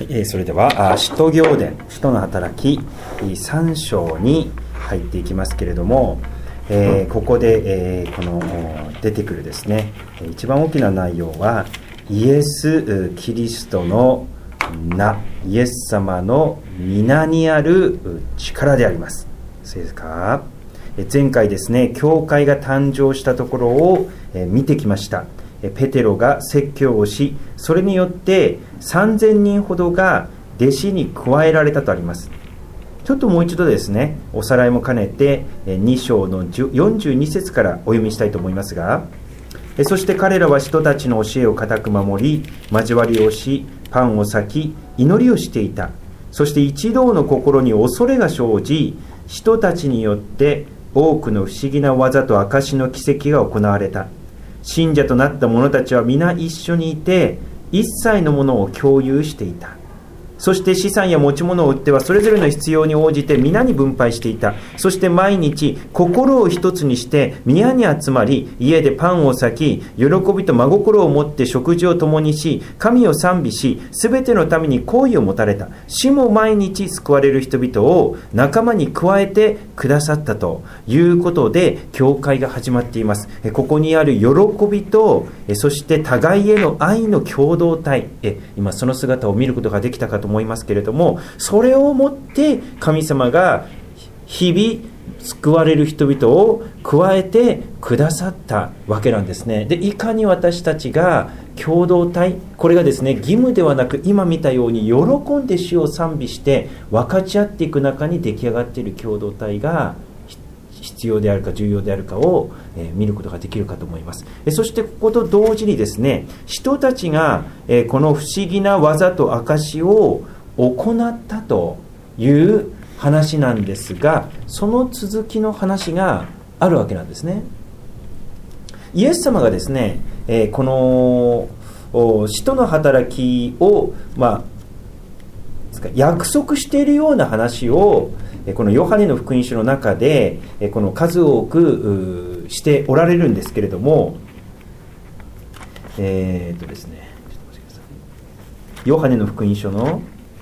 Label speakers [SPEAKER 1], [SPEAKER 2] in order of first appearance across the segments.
[SPEAKER 1] それでは使徒行伝、使徒の働き3章に入っていきますけれども、ここで、この出てくるですね、一番大きな内容はイエス・キリストの名、イエス様の皆にある力であります。そうですか。前回ですね、教会が誕生したところを見てきました。ペテロが説教をし、それによって3000人ほどが弟子に加えられたとあります。ちょっともう一度ですね、おさらいも兼ねて2章の42節からお読みしたいと思いますが、そして彼らは人たちの教えを固く守り、交わりをし、パンを裂き、祈りをしていた。そして一同の心に恐れが生じ、人たちによって多くの不思議な技と証の奇跡が行われた。信者となった者たちは皆一緒にいて、一切のものを共有していた。そして資産や持ち物を売ってはそれぞれの必要に応じて皆に分配していた。そして毎日心を一つにして宮に集まり、家でパンを裂き、喜びと真心を持って食事を共にし、神を賛美し、すべてのために好意を持たれた。主も毎日救われる人々を仲間に加えてくださったということで、教会が始まっています。ここにある喜びと、そして互いへの愛の共同体、今その姿を見ることができたかと思いますけれども、それをもって神様が日々救われる人々を加えてくださったわけなんですね。で、いかに私たちが共同体、これがですね、義務ではなく今見たように喜んで主を賛美して分かち合っていく中に出来上がっている共同体が必要であるか重要であるかを見ることができるかと思います。そしてここと同時にですね、人たちがこの不思議な技と証を行ったという話なんですが、その続きの話があるわけなんですね。イエス様がですね、この使徒の働きを、約束しているような話をこのヨハネの福音書の中でこの数多くしておられるんですけれども、ですね、ヨハネの福音書の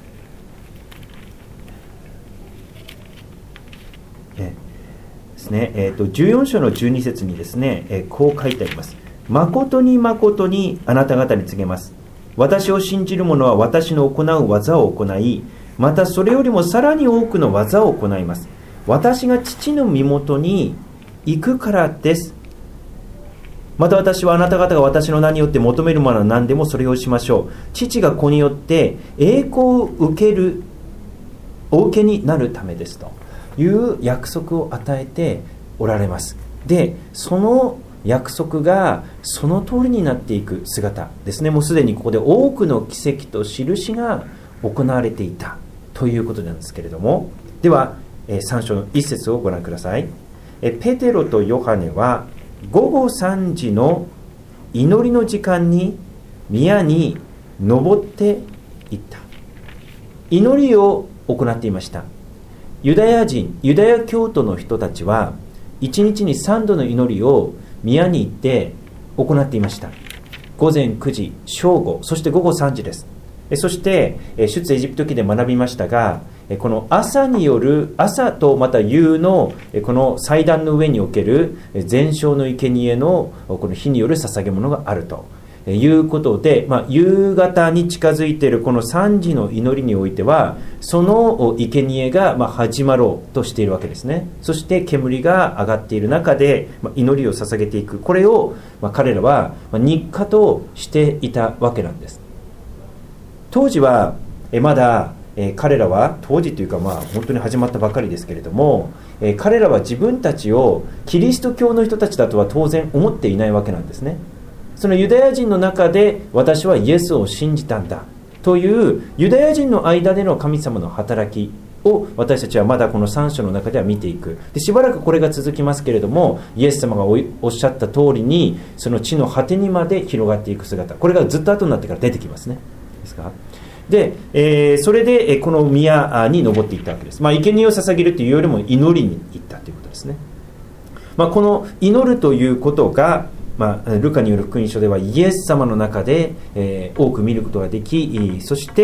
[SPEAKER 1] ですね、14章の12節にですね、こう書いてあります。誠に誠にあなた方に告げます。私を信じる者は私の行う技を行い、またそれよりもさらに多くの技を行います。私が父の身元に行くからです。また私はあなた方が私の名によって求めるものは何でもそれをしましょう。父が子によって栄光をお受けになるためですという約束を与えておられます。で、その約束がその通りになっていく姿ですね。もうすでにここで多くの奇跡と印が行われていたということなんですけれども、では3章の1節をご覧ください。ペテロとヨハネは午後3時の祈りの時間に宮に登っていった。祈りを行っていました。ユダヤ教徒の人たちは1日に3度の祈りを宮に行って行っていました。午前9時、正午、そして午後3時です。そして出エジプト記で学びましたが、この朝とまた夕のこの祭壇の上における全焼の生贄のこの火による捧げ物があるということで、夕方に近づいているこの3時の祈りにおいては、その生贄が始まろうとしているわけですね。そして煙が上がっている中で祈りを捧げていく、これを彼らは日課としていたわけなんです。当時はまだ彼らは、当時というか本当に始まったばかりですけれども、彼らは自分たちをキリスト教の人たちだとは当然思っていないわけなんですね。そのユダヤ人の中で私はイエスを信じたんだというユダヤ人の間での神様の働きを私たちはまだこの3章の中では見ていく。で、しばらくこれが続きますけれども、イエス様がおっしゃった通りにその地の果てにまで広がっていく姿、これがずっと後になってから出てきますね。ですか。で、それでこの宮に登っていったわけです。生贄を捧げるというよりも祈りに行ったということですね。この祈るということがルカによる福音書ではイエス様の中で、多く見ることができ、そして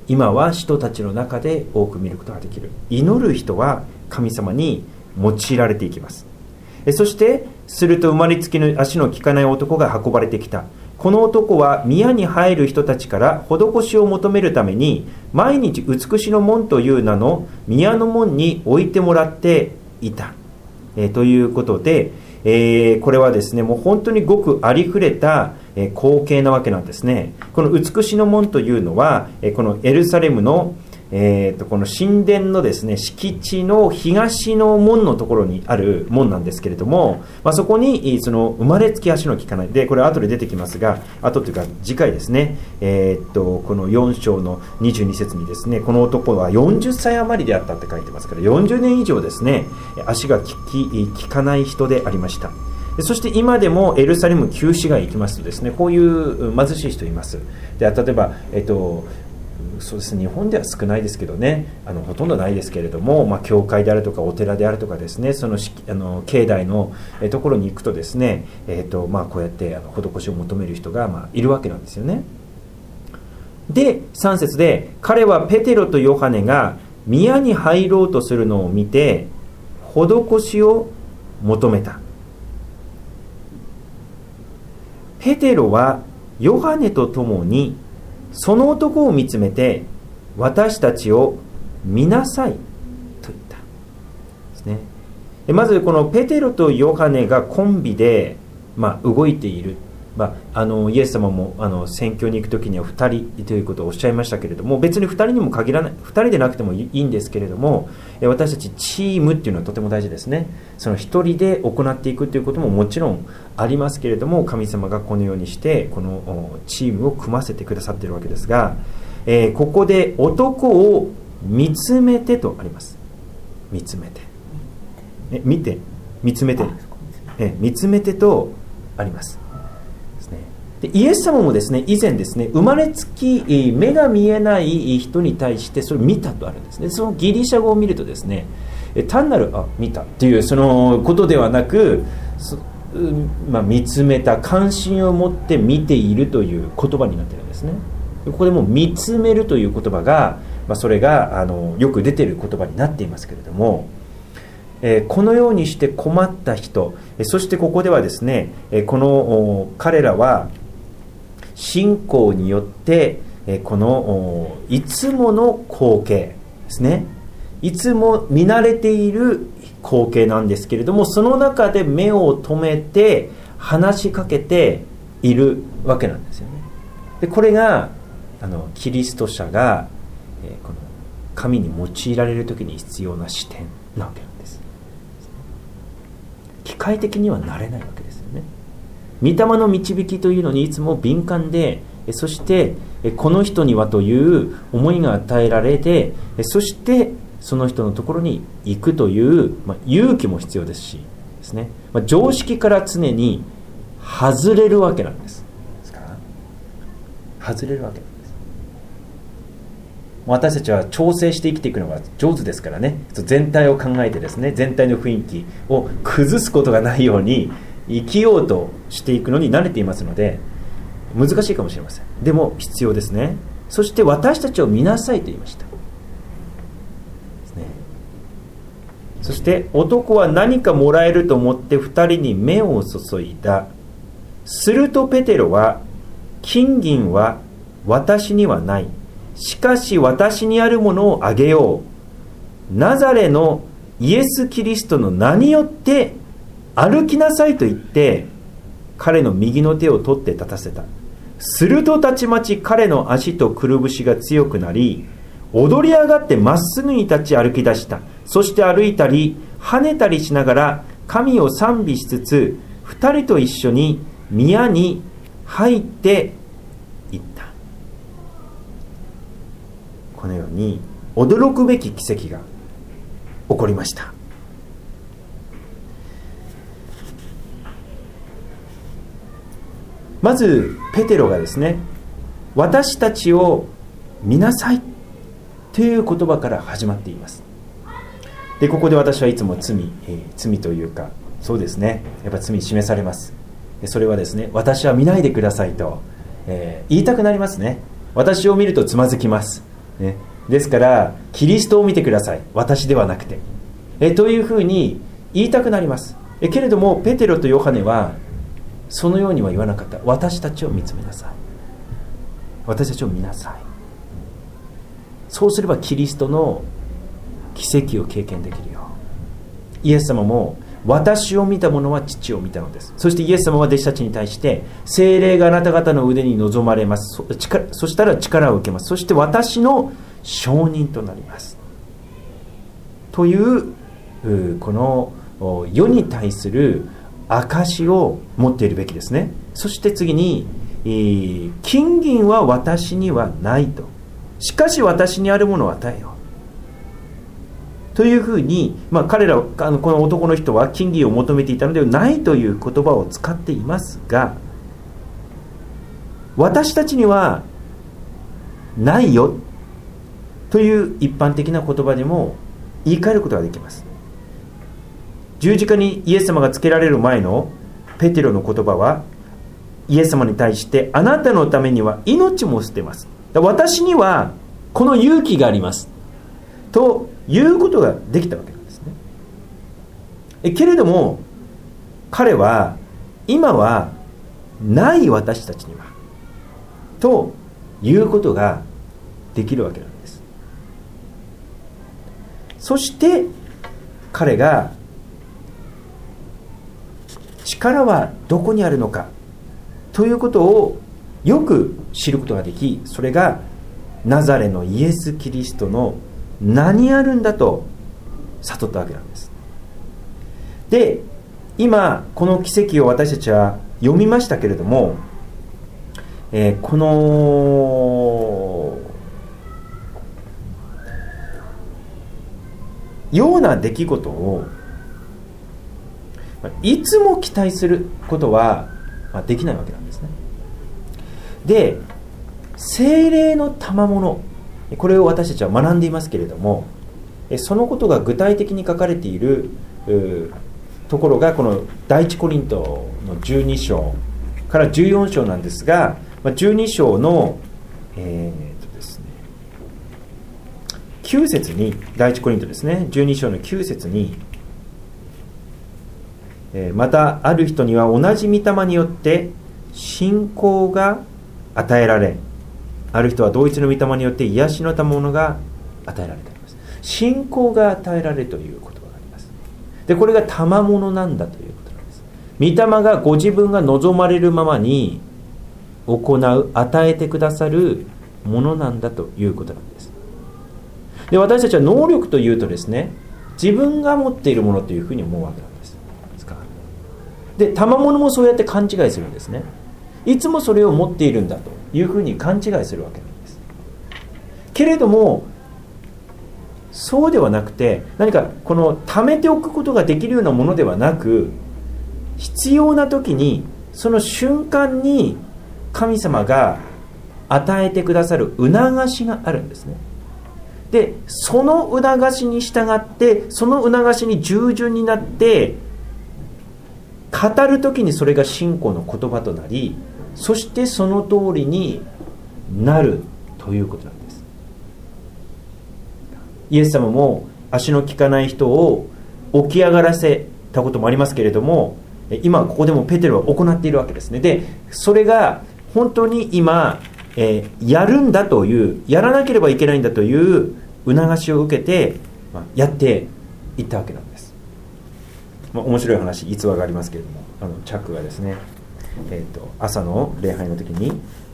[SPEAKER 1] 今は人たちの中で多く見ることができる。祈る人は神様に用いられていきます。そしてすると生まれつきの足の利かない男が運ばれてきた。この男は宮に入る人たちから施しを求めるために毎日美しの門という名の宮の門に置いてもらっていた、ということで、これはですね、もう本当にごくありふれた光景なわけなんですね。この美しの門というのはこのエルサレムのこの神殿のですね、敷地の東の門のところにある門なんですけれども、そこにその生まれつき足の利かないで、これ後で出てきますが、後というか次回ですね、この4章の22節にですね、この男は40歳余りであったって書いてますから、40年以上ですね、足が利かない人でありました。そして今でもエルサレム旧市街行きますとですね、こういう貧しい人います。で、例えばそうですね、日本では少ないですけどね、ほとんどないですけれども、教会であるとかお寺であるとかですね、その境内のところに行くとですね、こうやって施しを求める人がいるわけなんですよね。で、3節で、彼はペテロとヨハネが宮に入ろうとするのを見て施しを求めた。ペテロはヨハネと共にその男を見つめて、私たちを見なさいと言ったですね。まずこのペテロとヨハネがコンビで、動いている、イエス様も宣教に行くときには2人ということをおっしゃいましたけれども、別に2人にも限らない、2人でなくてもいいんですけれども、私たちチームっていうのはとても大事ですね。その1人で行っていくということももちろんありますけれども、神様がこのようにしてこのチームを組ませてくださっているわけですが、ここで男を見つめてとあります。見つめて、見て、見つめて、見つめてとあります。でイエス様もですね、以前ですね、生まれつき目が見えない人に対してそれを見たとあるんですね。そのギリシャ語を見るとですね、単なる見たっていうそのことではなく、見つめた、関心を持って見ているという言葉になっているんですね。ここでも見つめるという言葉が、それがよく出ている言葉になっていますけれども、このようにして困った人、そしてここではですね、この彼らは信仰によってこのいつもの光景ですね、いつも見慣れている光景なんですけれども、その中で目を留めて話しかけているわけなんですよね。でこれがキリスト者がこの神に用いられる時に必要な視点なわけなんです。機械的にはなれないわけですよね。御霊の導きというのにいつも敏感で、そしてこの人にはという思いが与えられて、そしてその人のところに行くという、勇気も必要ですしですね、常識から常に外れるわけなんです。外れるわけなんです。私たちは調整して生きていくのが上手ですからね、全体を考えてですね、全体の雰囲気を崩すことがないように生きようとしていくのに慣れていますので、難しいかもしれません。でも必要ですね。そして私たちを見なさいと言いましたですね。そして男は何かもらえると思って2人に目を注いだ。するとペテロは、金銀は私にはない、しかし私にあるものをあげよう。ナザレのイエス・キリストの名によって歩きなさいと言って、彼の右の手を取って立たせた。するとたちまち彼の足とくるぶしが強くなり、踊り上がってまっすぐに立ち歩き出した。そして歩いたり跳ねたりしながら神を賛美しつつ、二人と一緒に宮に入っていった。このように驚くべき奇跡が起こりました。まずペテロがですね、私たちを見なさいという言葉から始まっています。でここで私はいつも罪というか、そうですね、やっぱ罪に示されます。でそれはですね、私は見ないでくださいと、言いたくなりますね。私を見るとつまずきます。 ね、ですからキリストを見てください、私ではなくて、というふうに言いたくなります。けれどもペテロとヨハネはそのようには言わなかった。私たちを見つめなさい、私たちを見なさい。そうすればキリストの奇跡を経験できるよ。イエス様も私を見た者は父を見たのです。そしてイエス様は弟子たちに対して、聖霊があなた方の腕に臨まれます。そしたら力を受けます。そして私の証人となりますという、この世に対する証を持っているべきですね。そして次に、金銀は私にはないと、しかし私にあるものを与えようというふうに、彼らこの男の人は金銀を求めていたのではないという言葉を使っていますが、私たちにはないよという一般的な言葉でも言い換えることができます。十字架にイエス様がつけられる前のペテロの言葉は、イエス様に対して、あなたのためには命も捨てます、私にはこの勇気がありますということができたわけなんですね。けれども彼は今はない私たちにはということができるわけなんです。そして彼が力はどこにあるのかということをよく知ることができ、それがナザレのイエス・キリストの名にあるんだと悟ったわけなんです。で、今この奇跡を私たちは読みましたけれども、このような出来事をいつも期待することはできないわけなんですね。で、聖霊の賜物、これを私たちは学んでいますけれども、そのことが具体的に書かれているところがこの第一コリントの12章から14章なんですが、12章の、ですね、9節に、第一コリントですね、12章の9節に、またある人には同じ御霊によって信仰が与えられ、ある人は同一の御霊によって癒しの賜物が与えられています。信仰が与えられるという言葉があります。で、これが賜物なんだということなんです。御霊がご自分が望まれるままに行う、与えてくださるものなんだということなんです。で、私たちは能力というとですね、自分が持っているものというふうに思うわけなんです。で、賜物もそうやって勘違いするんですね。いつもそれを持っているんだというふうに勘違いするわけなんです。けれどもそうではなくて、何かこの貯めておくことができるようなものではなく、必要な時にその瞬間に神様が与えてくださる促しがあるんですね。で、その促しに従って、その促しに従順になって語るときにそれが信仰の言葉となり、そしてその通りになるということなんです。イエス様も足の利かない人を起き上がらせたこともありますけれども、今ここでもペテロは行っているわけですね。で、それが本当に今、やるんだという、やらなければいけないんだという促しを受けて、やっていったわけなんです。面白い話、逸話がありますけれども、チャックがですね、朝の礼拝の時に、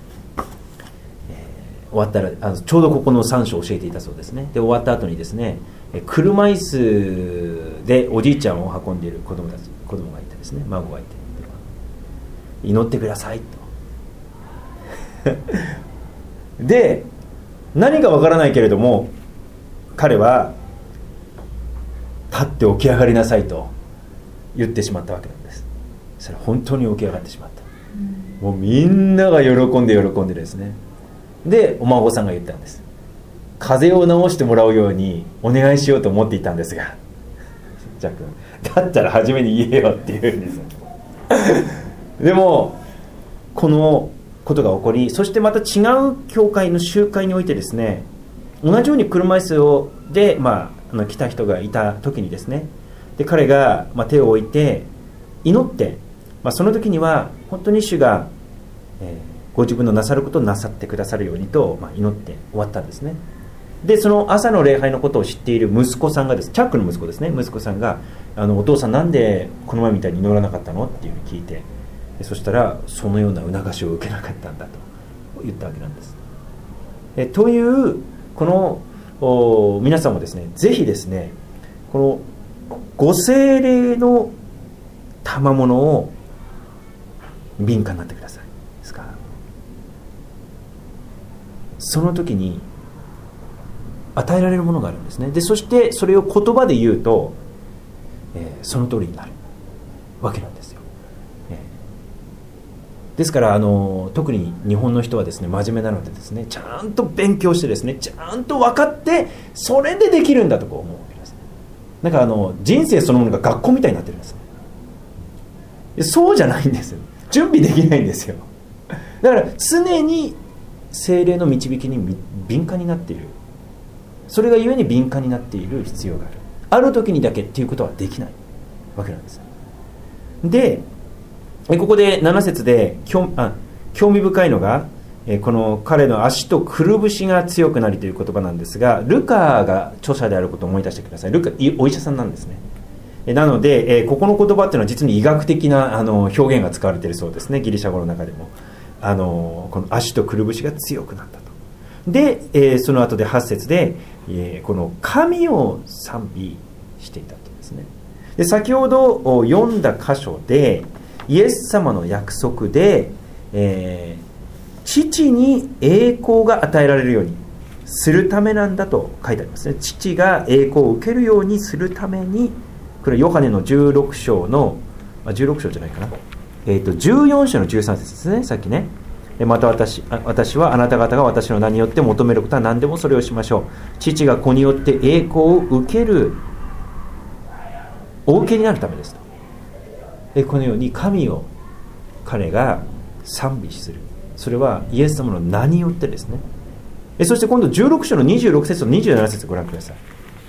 [SPEAKER 1] 終わったらちょうどここの3章を教えていたそうですね。で、終わった後にですね、車椅子でおじいちゃんを運んでいる子供がいてですね、孫がいて、祈ってくださいとで、何かわからないけれども彼は立って起き上がりなさいと言ってしまったわけなんです。それは本当に起き上がってしまった。もうみんなが喜んでですね。で、お孫さんが言ったんです。風邪を治してもらうようにお願いしようと思っていたんですが、ジャック、だったら初めに言えよって言うんですでもこのことが起こり、そしてまた違う教会の集会においてですね、 同じように車椅子で、来た人がいた時にですね、で彼が、手を置いて祈って、その時には本当に主が、ご自分のなさることをなさってくださるようにと、祈って終わったんですね。でその朝の礼拝のことを知っている息子さんがです、チャックの息子ですね、息子さんがお父さんなんでこの前みたいに祈らなかったのっていうふうに聞いて、そしたらそのような促しを受けなかったんだと言ったわけなんです。というこの皆さんもですね、ぜひですね、このご聖霊の賜物を敏感になってください。ですか。その時に与えられるものがあるんですね。でそしてそれを言葉で言うと、その通りになるわけなんですよ。ですから特に日本の人はですね、真面目なのでですね、ちゃんと勉強してですね、ちゃんと分かってそれでできるんだと思うわけですね。なんか人生そのものが学校みたいになってるんですね。そうじゃないんですよ。準備できないんですよ。だから常に聖霊の導きに敏感になっている、それがゆえに敏感になっている必要がある。ある時にだけっていうことはできないわけなんです。でここで7節で興味深いのが、この彼の足とくるぶしが強くなりという言葉なんですが、ルカが著者であることを思い出してください。ルカお医者さんなんですね。なので、ここの言葉っていうのは実に医学的な表現が使われているそうですね。ギリシャ語の中でもこの足とくるぶしが強くなったと。で、その後で8節で、この神を賛美していたとですね。で先ほど読んだ箇所でイエス様の約束で、父に栄光が与えられるようにするためなんだと書いてありますね。父が栄光を受けるようにするために、これヨハネの16章の16章じゃないかな、14章の13節ですね。さっきね、また私はあなた方が私の名によって求めることは何でもそれをしましょう。父が子によって栄光を受ける、お受けになるためですと。このように神を彼が賛美する、それはイエス様の名によってですね。そして今度16章の26節と27節ご覧ください。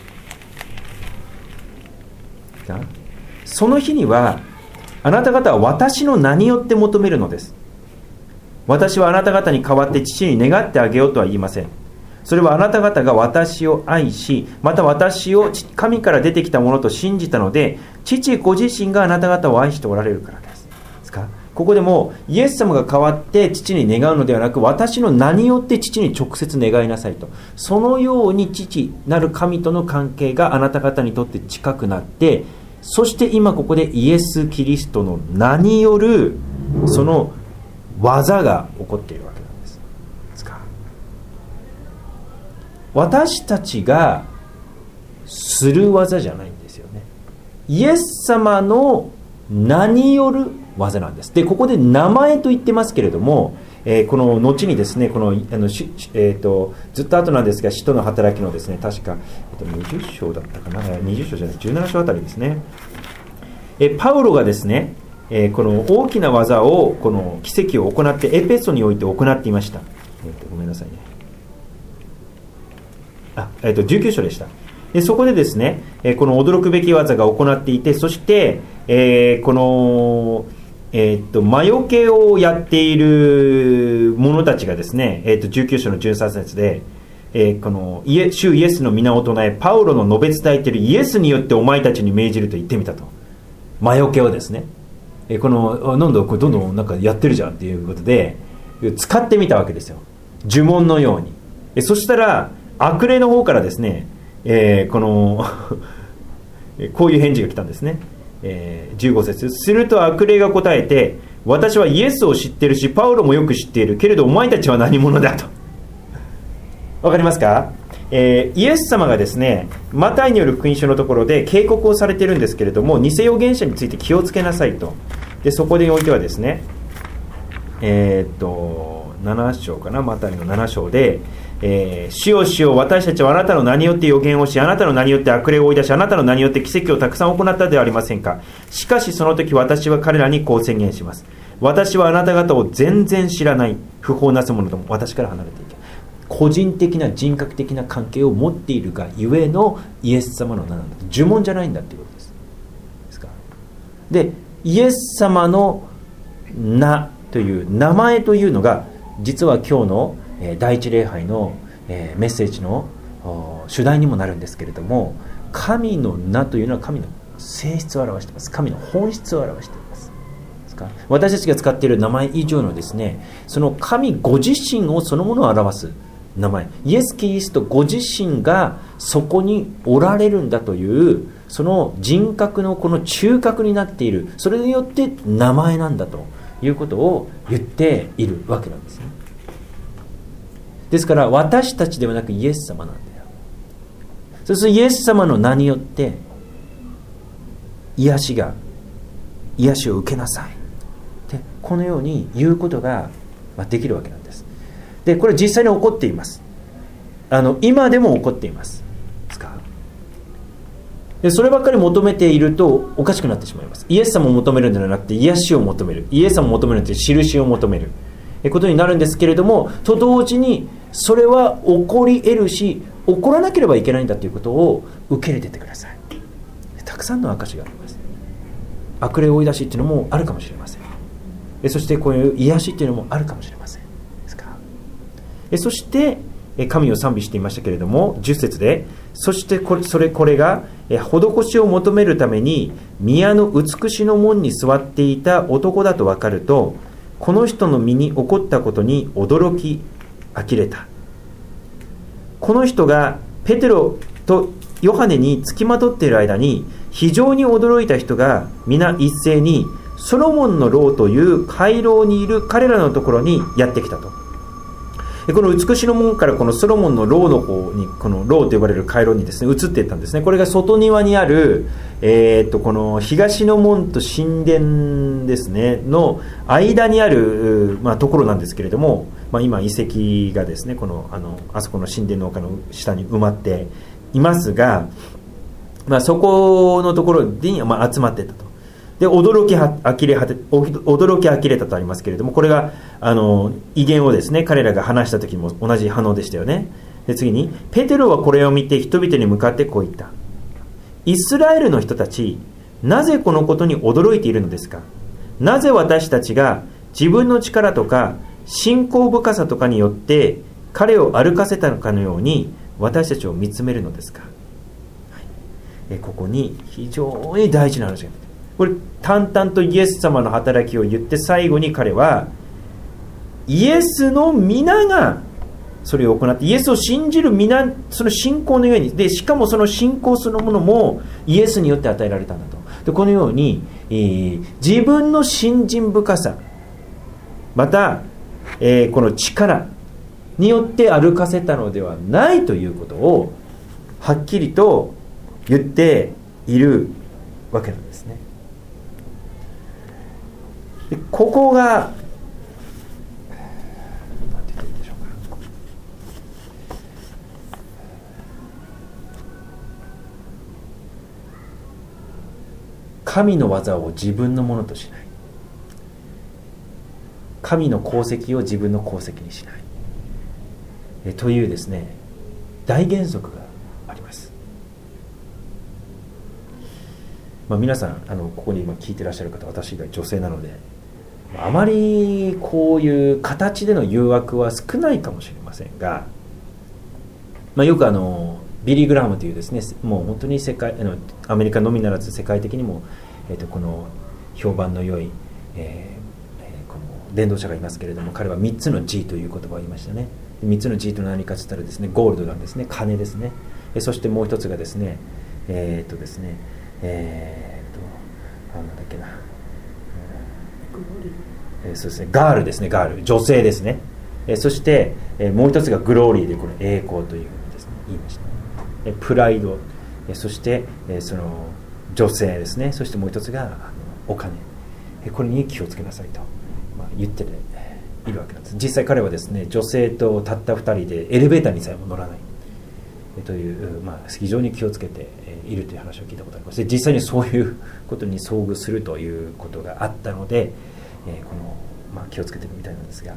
[SPEAKER 1] その日にはあなた方は私の名によって求めるのです。私はあなた方に代わって父に願ってあげようとは言いません。それはあなた方が私を愛し、また私を神から出てきたものと信じたので、父ご自身があなた方を愛しておられるからです。ですか？ここでもイエス様が代わって父に願うのではなく、私の名によって父に直接願いなさいと。そのように父なる神との関係があなた方にとって近くなって、そして今ここでイエス・キリストの名によるその技が起こっているわけなんです。ですか？私たちがする技じゃないんですよね。イエス様の名による技なんです。でここで名前と言ってますけれども、この後にですね、このずっと後なんですが、使徒の働きのですね、確か、20章だったかな、20章じゃない17章あたりですね、パウロがですね、この大きな技を、この奇跡を行ってエペソにおいて行っていました。ごめんなさいね。19章でした。でそこでですね、この驚くべき技が行っていて、そして、この、魔除けをやっている者たちがですね、19章の13節で、この主イエスの皆を唱え、パウロの述べ伝えているイエスによってお前たちに命じると言ってみたと。魔除けをですね、このどんどんなんかやってるじゃんっていうことで使ってみたわけですよ、呪文のように。そしたら悪霊の方からですね、このこういう返事が来たんですね。15節、すると悪霊が答えて、私はイエスを知っているしパウロもよく知っているけれどお前たちは何者だと。わかりますか？イエス様がですね、マタイによる福音書のところで警告をされているんですけれども、偽預言者について気をつけなさいと。でそこでおいてはですね、7章かな、マタイの7章で、主よ主よ、私たちはあなたの名によって預言をし、あなたの名によって悪霊を追い出し、あなたの名によって奇跡をたくさん行ったではありませんか。しかしその時私は彼らにこう宣言します。私はあなた方を全然知らない。不法なす者ども、私から離れていけ。 個人的な人格的な関係を持っているがゆえのイエス様の名なんだ。呪文じゃないんだっていうことです。ですか。で、イエス様の名という名前というのが実は今日の第一礼拝のメッセージの主題にもなるんですけれども、神の名というのは神の性質を表しています。神の本質を表しています。ですか。私たちが使っている名前以上のですね、その神ご自身をそのものを表す名前、イエス・キリストご自身がそこにおられるんだというその人格のこの中核になっている、それによって名前なんだということを言っているわけなんですね。ですから私たちではなくイエス様なんだよ。そうするとイエス様の名によって癒しを受けなさいってこのように言うことができるわけなんです。でこれ実際に起こっています。今でも起こっています。でそればっかり求めているとおかしくなってしまいます。イエス様を求めるのではなくて癒しを求める、イエス様を求めるのではなくて印を求めることになるんですけれども、と同時にそれは起こり得るし起こらなければいけないんだということを受け入れてください。たくさんの証があります。悪霊追い出しっていうのもあるかもしれません。そしてこういう癒しっていうのもあるかもしれません。ですか。そして神を賛美していましたけれども、10節でそしてこれが施しを求めるために宮の美しの門に座っていた男だと分かると、この人の身に起こったことに驚き呆れた。この人がペテロとヨハネにつきまとっている間に非常に驚いた人が皆一斉にソロモンの牢という回廊にいる彼らのところにやってきたと。この美しの門からこのソロモンの牢の方に、この牢と呼ばれる回廊にですね移っていったんですね。これが外庭にある、この東の門と神殿ですねの間にある、ところなんですけれども、今遺跡がですねあそこの神殿の丘の下に埋まっていますが、そこのところに、集まっていったと。で驚き呆れたとありますけれども、これが威厳をですね彼らが話した時も同じ反応でしたよね。で次にペテロはこれを見て人々に向かってこう言った。イスラエルの人たち、なぜこのことに驚いているのですか。なぜ私たちが自分の力とか信仰深さとかによって彼を歩かせたのかのように私たちを見つめるのですか。ここに非常に大事な話がある。これ淡々とイエス様の働きを言って、最後に彼はイエスの皆がそれを行って、イエスを信じる皆、その信仰のゆえに、でしかもその信仰そのものもイエスによって与えられたんだと。でこのように、自分の信心深さ、また、この力によって歩かせたのではないということをはっきりと言っているわけなんですね。でここが何て言っていいんでしょうか。神の技を自分のものとしない、神の功績を自分の功績にしないというですね大原則があります。皆さんここに今聞いてらっしゃる方、私以外女性なのであまりこういう形での誘惑は少ないかもしれませんが、よくビリー・グラハムというですね、もう本当にアメリカのみならず世界的にも、この評判の良い、この伝道者がいますけれども、彼は3つの G という言葉を言いましたね。3つの G と何かといったらですね、ゴールドなんですね、金ですね。そしてもう一つがですね、ですね、なんだっけな、そうですね、ガールですね、ガール、女性ですね。そして、もう一つがグローリーで、これ栄光というですね、言いました。プライド、そして、その女性ですね。そしてもう一つがお金。これに気をつけなさいと、言っているわけなんです。実際彼はですね、女性とたった2人でエレベーターにさえも乗らないという、非常に気をつけているという話を聞いたことがあります。で実際にそういうことに遭遇するということがあったので、気をつけているみたいなんですが、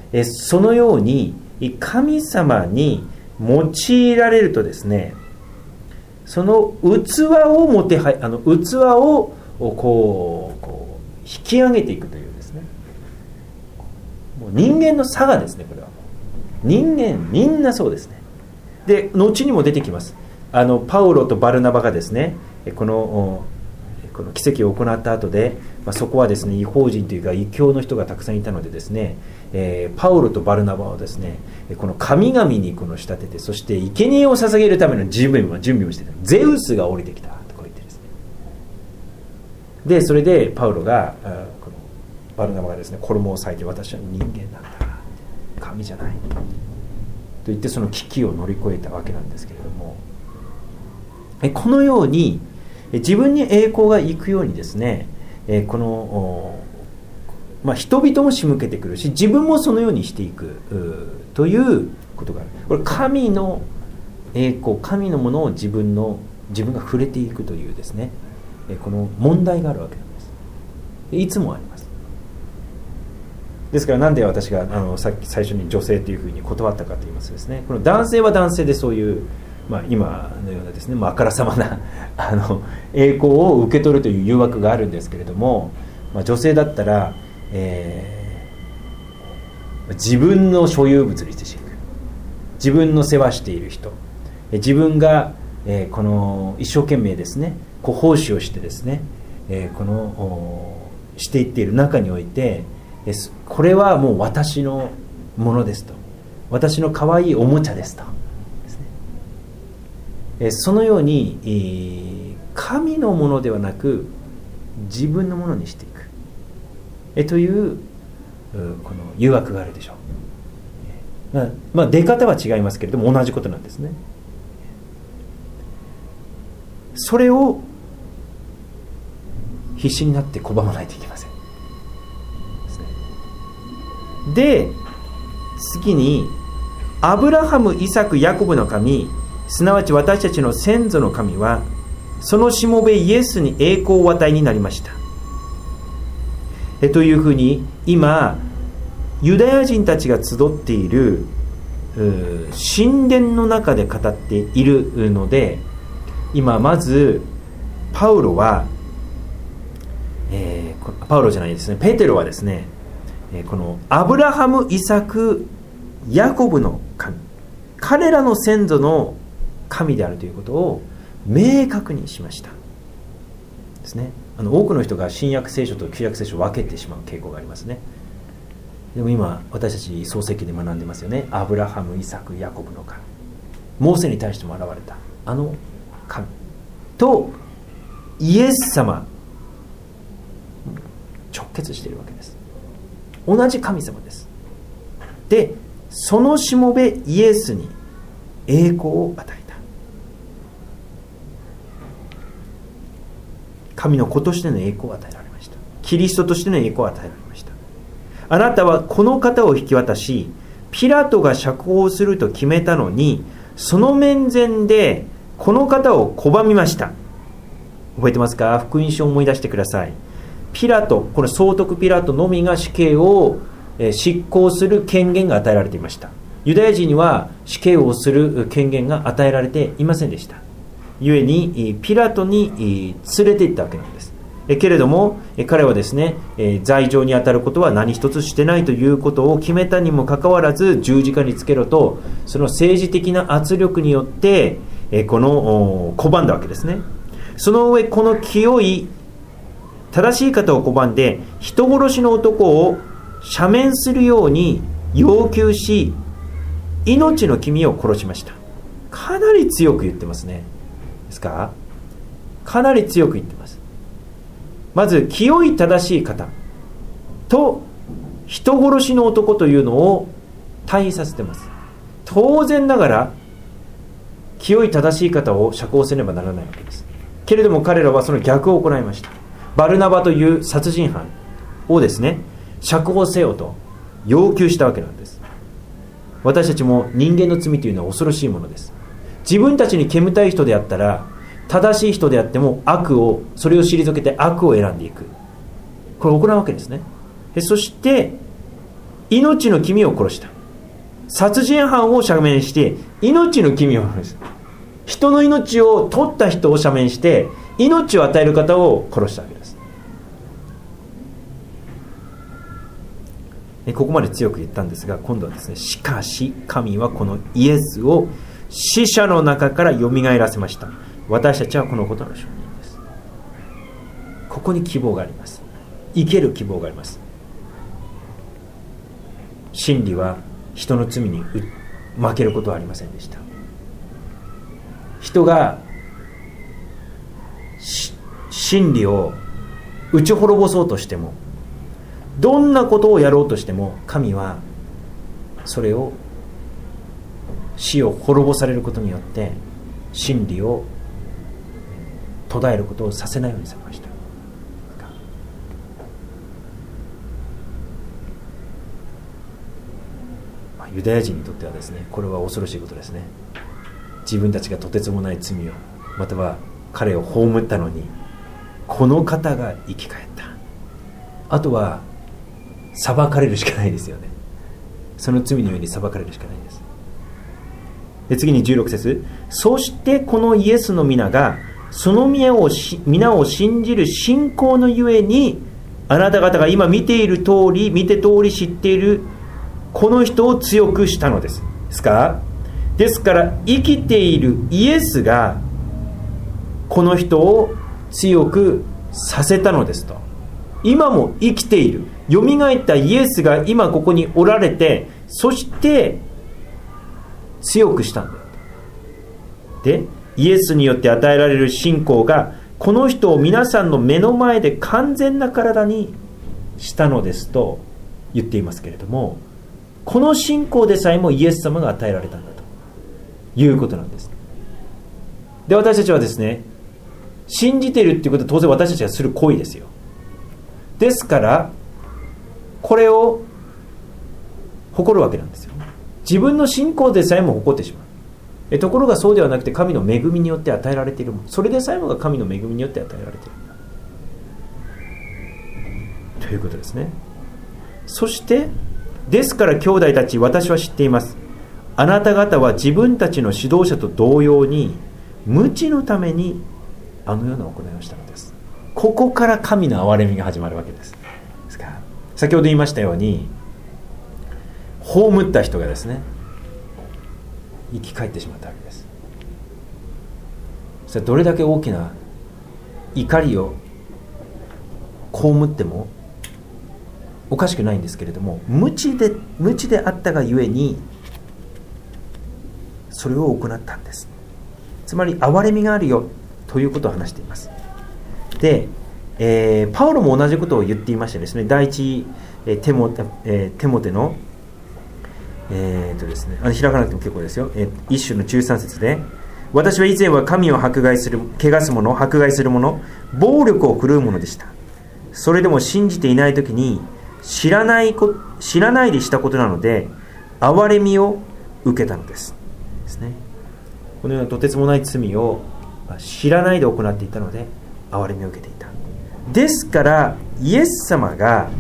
[SPEAKER 1] そのように神様に用いられるとですね、その器を器をこう引き上げていくというですね、もう人間の差がですね、これは人間みんなそうですね。で後にも出てきます。パウロとバルナバがですね、この奇跡を行った後で、そこはですね、異邦人というか異教の人がたくさんいたのでですね、パウロとバルナバをですね、この神々に仕立てて、そして生贄を捧げるための準備をしていた。ゼウスが降りてきたとこう言ってですね、でそれでパウロがこのバルナバがですね、衣を裂いて、私は人間なんだ、神じゃないと言って、その危機を乗り越えたわけなんですけれども、このように自分に栄光がいくようにですね、この、人々も仕向けてくるし、自分もそのようにしていくということがある。これ神の栄光、神のものを自分が触れていくというですね、この問題があるわけなんです。いつもあります。ですから、なんで私がさっき最初に女性というふうに断ったかと言いますとですね、この男性は男性でそういう今のようなですね、あからさまな栄光を受け取るという誘惑があるんですけれども、女性だったら、自分の所有物にしていく、自分の世話している人、自分が、この一生懸命ですね、奉仕をしてですね、していっている中において、これはもう私のものですと、私の可愛いおもちゃですと、そのように神のものではなく自分のものにしていくというこの誘惑があるでしょう。出方は違いますけれども同じことなんですね。それを必死になって拒まないといけません。で次にアブラハム、イサク、ヤコブの神、すなわち私たちの先祖の神はそのしもべイエスに栄光をお与えになりました。というふうに今ユダヤ人たちが集っている神殿の中で語っているので、今まずペテロはですね、このアブラハム、イサク、ヤコブの神、彼らの先祖の神であるということを明確にしましたですね。多くの人が新約聖書と旧約聖書を分けてしまう傾向がありますね。でも今私たち創世記で学んでますよね。アブラハム、イサク、ヤコブの神、モーセに対しても現れた神とイエス様、直結しているわけです。同じ神様です。でそのしもべイエスに栄光を与えた。神の子としての栄光を与えられました。キリストとしての栄光を与えられました。あなたはこの方を引き渡し、ピラトが釈放すると決めたのに、その面前でこの方を拒みました。覚えてますか？福音書を思い出してください。ピラト、これ総督ピラトのみが死刑を執行する権限が与えられていました。ユダヤ人には死刑をする権限が与えられていませんでした。故にピラトに連れて行ったわけなんです。けれども彼はですね、罪状に当たることは何一つしてないということを決めたにもかかわらず、十字架につけろと、その政治的な圧力によって拒んだわけですね。その上、この清い正しい方を拒んで、人殺しの男を赦免するように要求し、命の君を殺しました。かなり強く言ってますね。ですか？かなり強く言ってます。まず清い正しい方と人殺しの男というのを対比させてます。当然ながら清い正しい方を釈放せねばならないわけです。けれども彼らはその逆を行いました。バルナバという殺人犯をですね、釈放せよと要求したわけなんです。私たちも人間の罪というのは恐ろしいものです。自分たちに煙たい人であったら、正しい人であってもそれを退けて悪を選んでいく、これを行うわけですね。そして命の君を殺した。殺人犯を赦免して命の君を殺した。人の命を取った人を赦免して命を与える方を殺したわけです。ここまで強く言ったんですが、今度はですね、しかし神はこのイエスを死者の中からよみがえらせました。私たちはこのことの証人です。ここに希望があります。生ける希望があります。真理は人の罪に負けることはありませんでした。人が真理を打ち滅ぼそうとしても、どんなことをやろうとしても、神はそれを死を滅ぼされることによって真理を途絶えることをさせないようにされました。ユダヤ人にとってはですね、これは恐ろしいことですね。自分たちがとてつもない罪を、または彼を葬ったのに、この方が生き返った。あとは裁かれるしかないですよね。その罪のように裁かれるしかないです。で、次に16節、そしてこのイエスの皆がその皆を信じる信仰のゆえに、あなた方が今見て通り知っているこの人を強くしたのです。ですから生きているイエスがこの人を強くさせたのですと。今も生きている、よみがえったイエスが今ここにおられて、そして強くしたんだよ。で、イエスによって与えられる信仰がこの人を皆さんの目の前で完全な体にしたのですと言っていますけれども、この信仰でさえもイエス様が与えられたんだということなんです。で、私たちはですね、信じているっていうことは当然私たちがする行為ですよ。ですからこれを誇るわけなんですよ。自分の信仰でさえも誇ってしまう。ところがそうではなくて、神の恵みによって与えられているもの、それでさえもが神の恵みによって与えられているということですね。そしてですから兄弟たち、私は知っています。あなた方は自分たちの指導者と同様に無知のためにあのような行いをしたのです。ここから神の憐れみが始まるわけです。ですから先ほど言いましたように、葬った人がですね、生き返ってしまったわけです。それはどれだけ大きな怒りを被ってもおかしくないんですけれども、無知であったがゆえにそれを行ったんです。つまり憐れみがあるよということを話しています。で、パウロも同じことを言っていましてですね、第一テモテのですね、開かなくても結構ですよ。一章の13節で、私は以前は神を迫害する、汚す者、迫害する者、暴力を振るう者でした。それでも信じていないときに知らないでしたことなので憐れみを受けたのですね。このようなとてつもない罪を知らないで行っていたので憐れみを受けていた。ですからイエス様が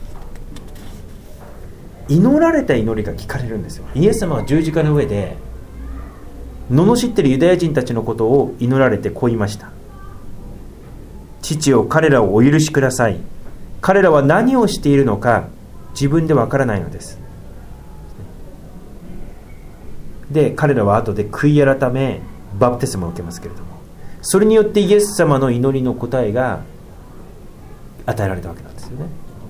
[SPEAKER 1] 祈られた祈りが聞かれるんですよ。イエス様は十字架の上で罵っているユダヤ人たちのことを祈られてこう言いました。父よ、彼らをお許しください。彼らは何をしているのか自分でわからないのです。で、彼らは後で悔い改めバプテスマを受けますけれども、それによってイエス様の祈りの答えが与えられたわけなんですよね。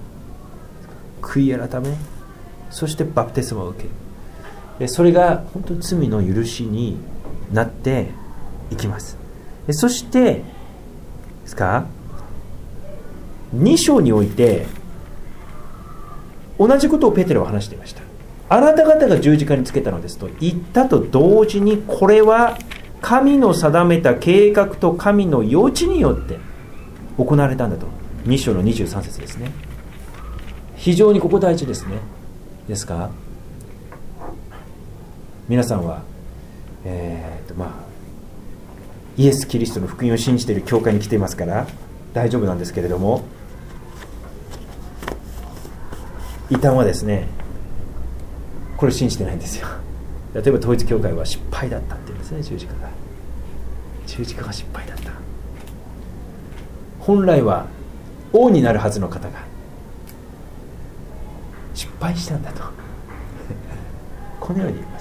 [SPEAKER 1] 悔い改め、そしてバプテスマを受ける。それが本当に罪の許しになっていきます。そしてですか、2章において同じことをペテロは話していました。あなた方が十字架につけたのですと言ったと同時に、これは神の定めた計画と神の予知によって行われたんだと。2章の23節ですね。非常にここ大事ですね。ですか、皆さんはイエス・キリストの福音を信じている教会に来ていますから大丈夫なんですけれども、異端はですね、 これ信じてないんですよ。例えば統一教会は失敗だったって言うんですね。十字架が失敗だった。本来は王になるはずの方が失敗したんだとこのように言います。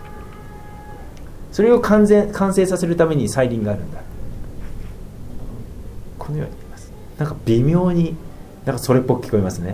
[SPEAKER 1] それを完成させるために再臨があるんだ、このように言います。なんか微妙になんかそれっぽく聞こえますね。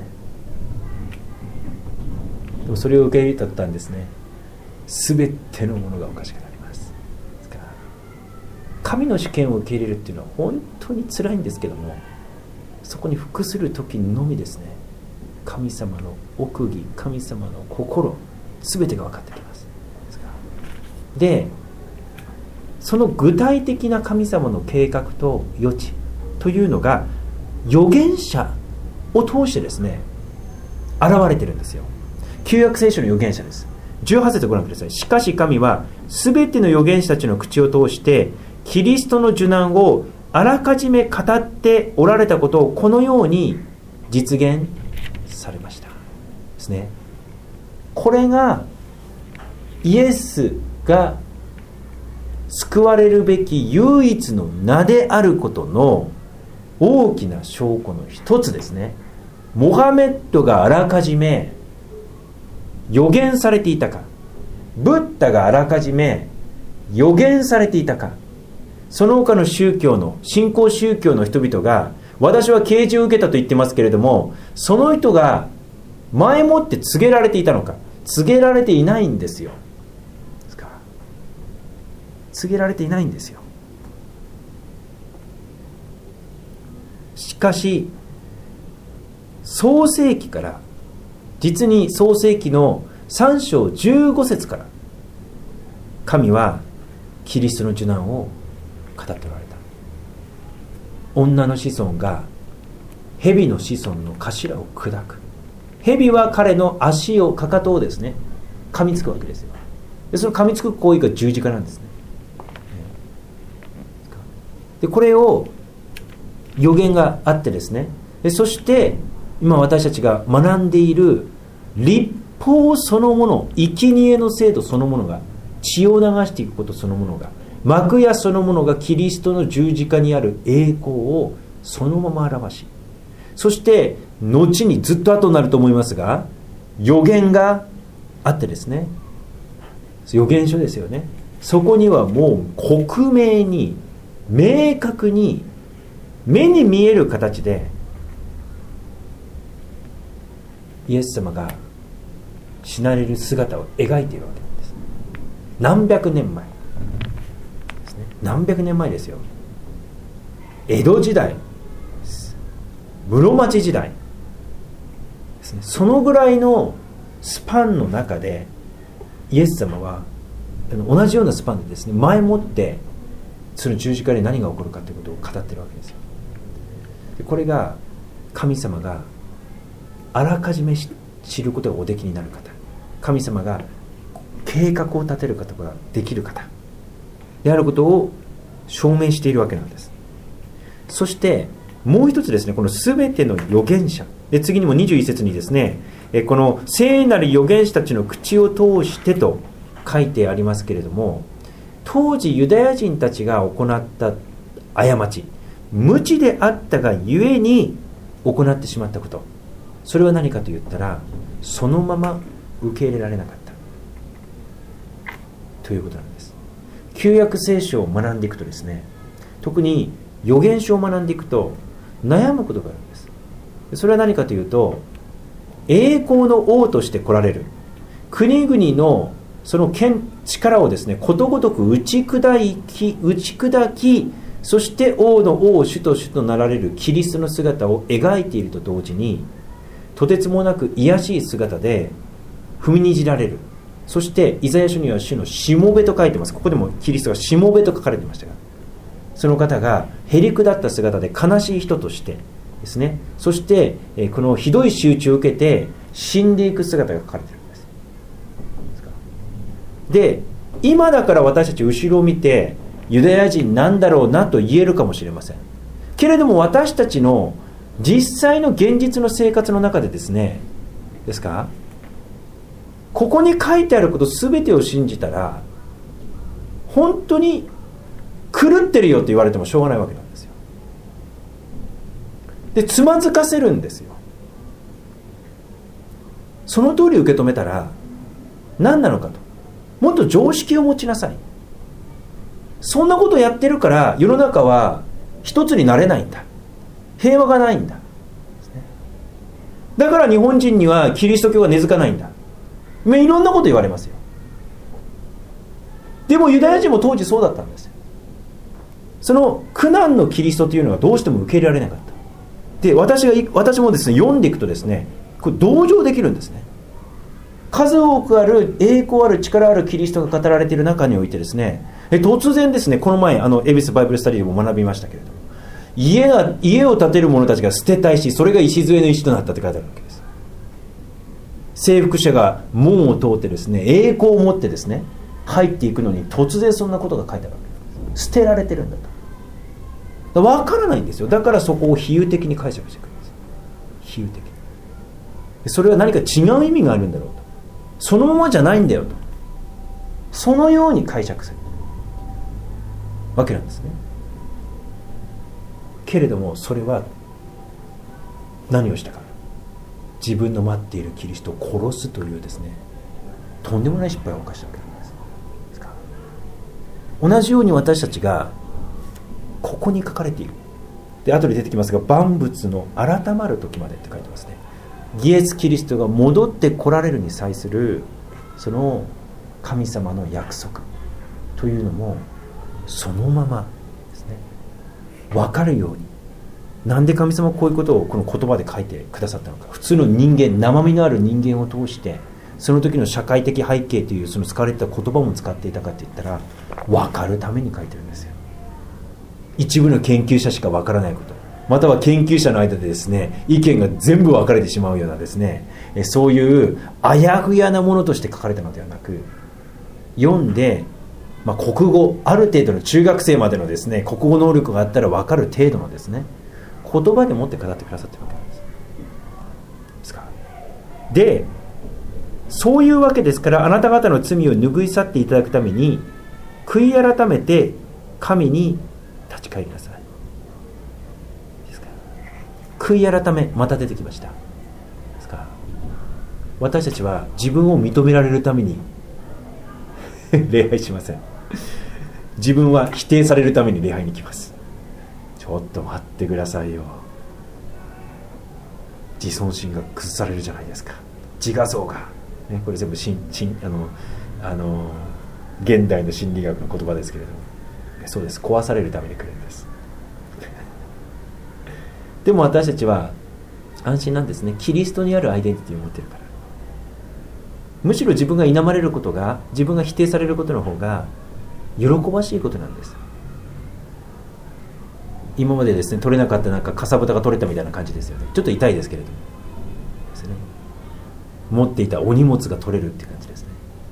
[SPEAKER 1] でもそれを受け入れたんですね。すべてのものがおかしくなります。ですから神の主権を受け入れるっていうのは本当に辛いんですけども、そこに服する時のみですね、神様の奥義、神様の心、すべてが分かってきます。で、その具体的な神様の計画と予知というのが預言者を通してですね、現れてるんですよ。旧約聖書の預言者です。18節ご覧ください。しかし神はすべての預言者たちの口を通してキリストの受難をあらかじめ語っておられたことをこのように実現されましたですね。これがイエスが救われるべき唯一の名であることの大きな証拠の一つですね。モハメッドがあらかじめ予言されていたか、ブッダがあらかじめ予言されていたか、その他の宗教の新興宗教の人々が私は啓示を受けたと言ってますけれども、その人が前もって告げられていたのか、告げられていないんですよ。告げられていないんですよ。しかし創世記から、実に創世記の3章15節から神はキリストの受難を語っておられた。女の子孫が蛇の子孫の頭を砕く。蛇は彼の足を、かかとをですね、噛みつくわけですよ。でその噛みつく行為が十字架なんですね。でこれを予言があってですね、でそして今私たちが学んでいる律法そのもの、生贄の制度そのものが、血を流していくことそのものが、幕屋そのものがキリストの十字架にある栄光をそのまま表し、そして後にずっと後になると思いますが予言があってですね、予言書ですよね。そこにはもう克明に明確に目に見える形でイエス様が死なれる姿を描いているわけなんです。何百年前ですね。何百年前ですよ。江戸時代、室町時代ですね。そのぐらいのスパンの中でイエス様は同じようなスパンでですね、前もってその十字架で何が起こるかということを語っているわけですよ。でこれが神様があらかじめ知ることがおできになる方、神様が計画を立てる方ができる方であることを証明しているわけなんです。そしてもう一つですね、このすべての預言者で、次にも21節にですね、この聖なる預言者たちの口を通してと書いてありますけれども、当時ユダヤ人たちが行った過ち、無知であったがゆえに行ってしまったこと、それは何かと言ったら、そのまま受け入れられなかったということなんです。旧約聖書を学んでいくとですね、特に預言書を学んでいくと悩むことがあるんです。それは何かというと、栄光の王として来られる国々のその力をですね、ことごとく打ち砕き、そして王の王、主と主となられるキリストの姿を描いていると同時に、とてつもなく卑しい姿で踏みにじられる。そしてイザヤ書には主のしもべと書いてます。ここでもキリストがしもべと書かれてましたが、その方がへりくだった姿で悲しい人としてですね、そしてこのひどい仕打ちを受けて死んでいく姿が書かれているんです。で、今だから私たち後ろを見てユダヤ人なんだろうなと言えるかもしれませんけれども、私たちの実際の現実の生活の中でですね、ですか、 ここに書いてあること全てを信じたら本当に狂ってるよって言われてもしょうがないわけなんですよ。でつまずかせるんですよ。その通り受け止めたら何なのかと、もっと常識を持ちなさい。そんなことやってるから世の中は一つになれないんだ、平和がないんだ、だから日本人にはキリスト教が根付かないんだ、いろんなこと言われますよ。でもユダヤ人も当時そうだったんですよ。その苦難のキリストというのはどうしても受け入れられなかった。で私もですね読んでいくとですね、これ同情できるんですね。数多くある栄光ある力あるキリストが語られている中においてですね、突然ですね、この前恵比寿バイブルスタディでも学びましたけれども、家を建てる者たちが捨てた石、それが礎の石となったって書いてあるわけです。征服者が門を通ってですね、栄光を持ってですね入っていくのに突然そんなことが書いてあるわけです。捨てられてるんだと。分からないんですよ。だからそこを比喩的に解釈してくるんです。比喩的に。それは何か違う意味があるんだろうと、そのままじゃないんだよと、そのように解釈するわけなんですね。けれどもそれは何をしたか、自分の待っているキリストを殺すというですね、とんでもない失敗を犯したわけなんです。同じように私たちがここに書かれている。で後で出てきますが、万物の改まる時までって書いてますね。イエス・キリストが戻って来られるに際するその神様の約束というのもそのままですね、分かるように。なんで神様はこういうことをこの言葉で書いてくださったのか。普通の人間、生身のある人間を通してその時の社会的背景というその使われてた言葉も使っていたかといったら、分かるために書いてるんですよ。一部の研究者しか分からないこと、または研究者の間でですね意見が全部分かれてしまうようなですね、そういうあやふやなものとして書かれたのではなく、読んで、国語、ある程度の中学生までのですね国語能力があったら分かる程度のですね言葉でもって語ってくださっているわけなんです。ですからでそういうわけですから、あなた方の罪を拭い去っていただくために悔い改めて神に立ち返りなさい。ですから悔い改め、また出てきました。ですから私たちは自分を認められるために礼拝しません。自分は否定されるために礼拝に行きます。ちょっと待ってくださいよ、自尊心が崩されるじゃないですか、自我像が、ね、これ全部現代の心理学の言葉ですけれども、そうです、壊されるために来るんですでも私たちは安心なんですね。キリストにあるアイデンティティを持っているから。むしろ自分が否まれることが、自分が否定されることの方が喜ばしいことなんです。今までですね取れなかったかさぶたが取れたみたいな感じですよね。ちょっと痛いですけれどもですね、持っていたお荷物が取れるっていう感じですね。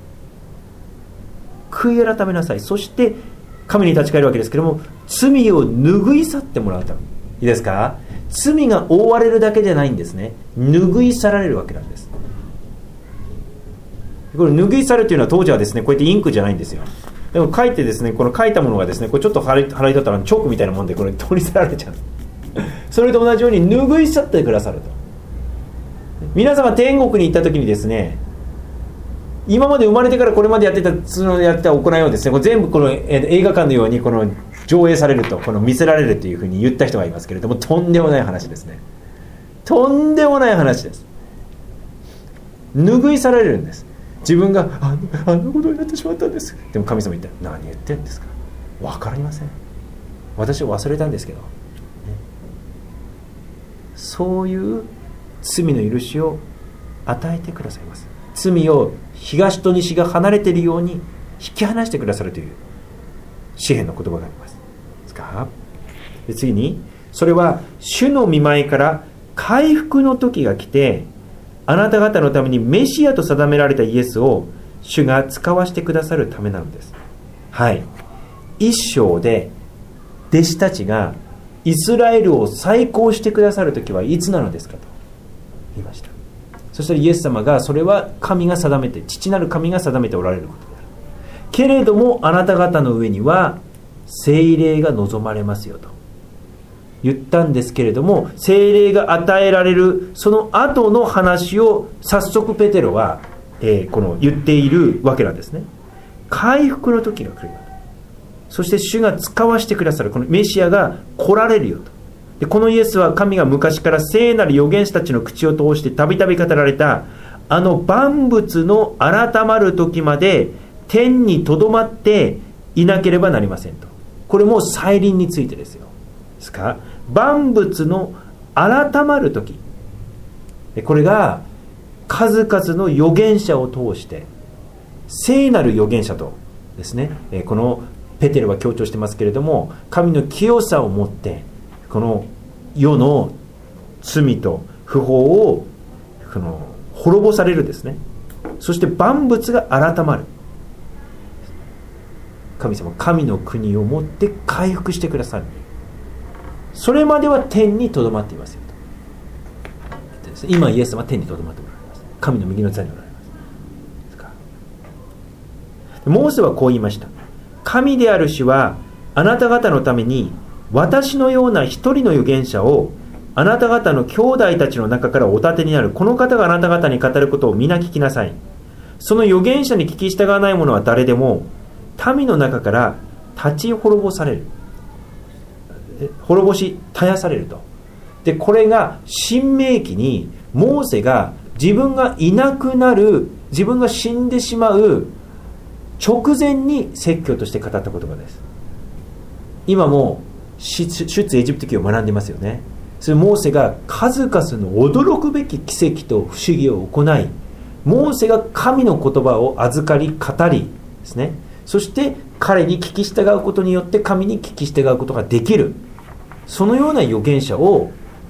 [SPEAKER 1] 悔い改めなさい。そして神に立ち返るわけですけども、罪を拭い去ってもらうために、いいですか、罪が覆われるだけじゃないんですね、拭い去られるわけなんです。これ拭い去るというのは当時はですねこうやってインクじゃないんですよ。でも書いてですね、この書いたものがですねこれちょっと払い立ったらチョークみたいなもんでこれ取り去られちゃうそれと同じように拭い去ってくださると。皆さんが天国に行った時にですね、今まで生まれてからこれまでやってた行いをですね、これ全部この映画館のようにこの上映されると、この見せられるというふうに言った人がいますけれども、とんでもない話ですね。とんでもない話です。拭い去られるんです。自分があんなことになってしまったんです。でも神様言ったら、何言ってるんですか、分かりません、私は忘れたんですけど、ね、そういう罪の許しを与えてくださいます。罪を東と西が離れているように引き離してくださるという詩篇の言葉があります。ですか。で次に、それは主の御前から回復の時が来て、あなた方のためにメシアと定められたイエスを主が使わしてくださるためなのです。はい。一章で弟子たちがイスラエルを再興してくださる時はいつなのですかと言いました。 そしたらイエス様が、それは神が定めて、父なる神が定めておられることである。けれどもあなた方の上には聖霊が望まれますよと言ったんですけれども、聖霊が与えられるその後の話を早速ペテロは、この言っているわけなんですね。回復の時が来るよと。そして主が使わしてくださるこのメシアが来られるよと。でこのイエスは神が昔から聖なる預言者たちの口を通してたびたび語られたあの万物の改まる時まで天にとどまっていなければなりませんと。これも再臨についてですよ。ですか、万物の改まる時、これが数々の預言者を通して聖なる預言者とですね、このペテロは強調してますけれども、神の清さをもってこの世の罪と不法を滅ぼされるですね。そして万物が改まる。神様、神の国をもって回復してくださる。それまでは天にとどまっていますよと。今イエス様は天にとどまっておられます。神の右の座におられます。モーセはこう言いました。神である主はあなた方のために私のような一人の預言者をあなた方の兄弟たちの中からお立てになる。この方があなた方に語ることを皆聞きなさい。その預言者に聞き従わない者は誰でも民の中から立ち滅ぼされる。滅ぼし絶やされると。でこれが新明記にモーセが自分がいなくなる、自分が死んでしまう直前に説教として語った言葉です。今も出エジプト記を学んでいますよね。それモーセが数々の驚くべき奇跡と不思議を行い、モーセが神の言葉を預かり語りですね、そして彼に聞き従うことによって神に聞き従うことができる、そのような預言者を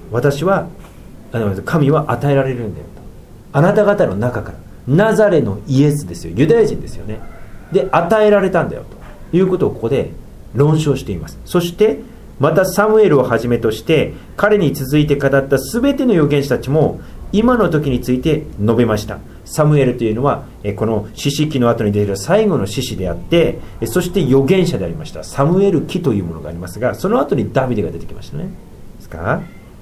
[SPEAKER 1] 神は与えられるんだよと。あなた方の中からナザレのイエスですよ、ユダヤ人ですよね。で与えられたんだよということをここで論証しています。そしてまたサムエルをはじめとして彼に続いて語った全ての預言者たちも今の時について述べました。サムエルというのはこの士師記の後に出ている最後の士師であって、そして預言者でありました。サムエル記というものがありますが、その後にダビデが出てきましたね。ですか、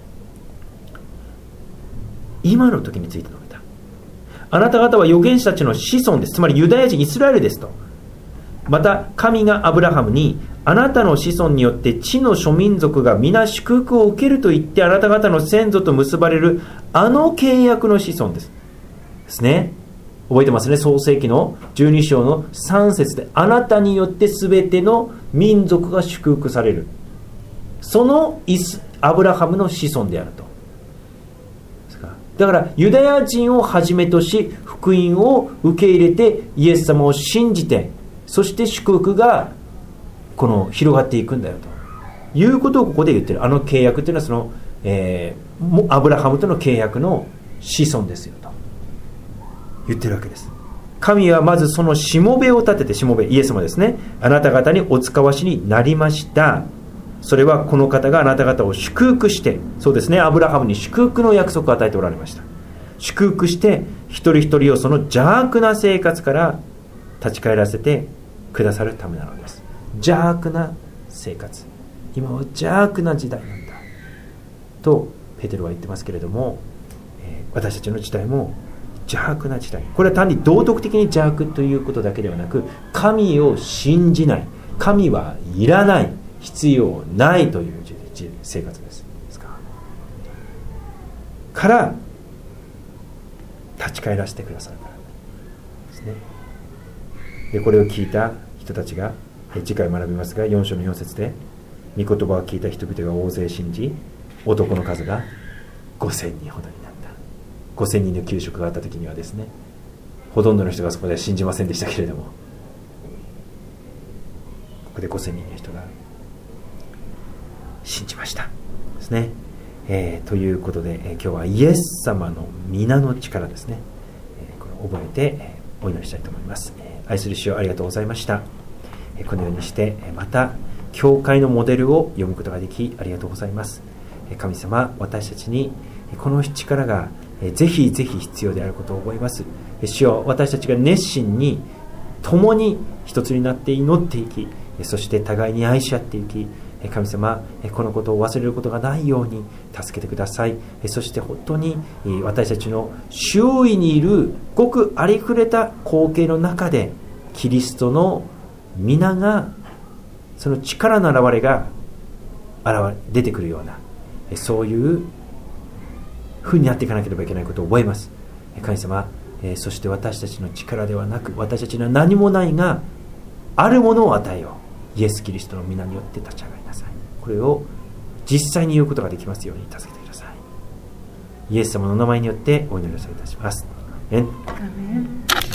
[SPEAKER 1] 今の時について述べた。あなた方は預言者たちの子孫です。つまりユダヤ人イスラエルですと。また神がアブラハムにあなたの子孫によって地の諸民族が皆祝福を受けると言ってあなた方の先祖と結ばれるあの契約の子孫ですね。覚えてますね。創世記の12章の3節であなたによって全ての民族が祝福される、そのアブラハムの子孫であると。だからユダヤ人をはじめとし福音を受け入れてイエス様を信じて、そして祝福が広がっていくんだよということをここで言ってる。あの契約というのはその、アブラハムとの契約の子孫ですよと言ってるわけです。神はまずそのしもべを立てて、しもべイエス様ですね、あなた方にお使わしになりました。それはこの方があなた方を祝福して、そうですね、アブラハムに祝福の約束を与えておられました。祝福して一人一人をその邪悪な生活から立ち返らせてくださるためなのです。邪悪な生活、今は邪悪な時代なんだとペテロは言ってますけれども、私たちの時代も邪悪な時代。これは単に道徳的に邪悪ということだけではなく、神を信じない、神はいらない、必要ないという生活ですから立ち返らせてくださるからですね。でこれを聞いた人たちが次回学びますが、4章の4節で御言葉を聞いた人々が大勢信じ、男の数が5000人ほどになった。5000人の給食があった時にはですね、ほとんどの人がそこでは信じませんでしたけれども、ここで5000人の人が信じましたですね。ということで、今日はイエス様の皆の力ですね、これを覚えて、お祈りしたいと思います。愛する主よ、ありがとうございました。このようにしてまた教会のモデルを読むことができありがとうございます。神様、私たちにこの力がぜひぜひ必要であることを覚えます。主よ、私たちが熱心に共に一つになって祈っていき、そして互いに愛し合っていき、神様、このことを忘れることがないように助けてください。そして本当に私たちの周囲にいるごくありふれた光景の中で、キリストの皆が、その力の現れが出てくるような、そういう風になっていかなければいけないことを覚えます。神様、そして私たちの力ではなく、私たちには何もないがあるものを与えよう。イエス・キリストの皆によって立ち上がりなさい。これを実際に言うことができますように助けてください。イエス様のお名前によってお祈りをされいたします。アメン。